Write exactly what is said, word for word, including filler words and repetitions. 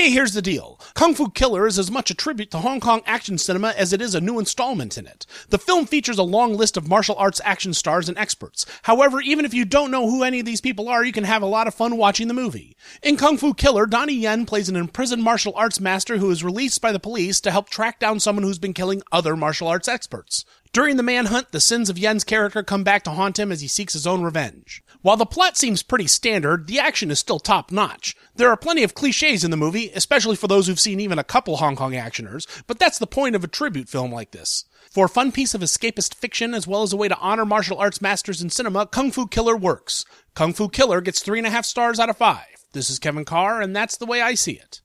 Okay, here's the deal. Kung Fu Killer is as much a tribute to Hong Kong action cinema as it is a new installment in it. The film features a long list of martial arts action stars and experts. However, even if you don't know who any of these people are, you can have a lot of fun watching the movie. In Kung Fu Killer, Donnie Yen plays an imprisoned martial arts master who is released by the police to help track down someone who's been killing other martial arts experts. During the manhunt, the sins of Yen's character come back to haunt him as he seeks his own revenge. While the plot seems pretty standard, the action is still top-notch. There are plenty of cliches in the movie, especially for those who've seen even a couple Hong Kong actioners, but that's the point of a tribute film like this. For a fun piece of escapist fiction, as well as a way to honor martial arts masters in cinema, Kung Fu Killer works. Kung Fu Killer gets three and a half stars out of five. This is Kevin Carr, and that's the way I see it.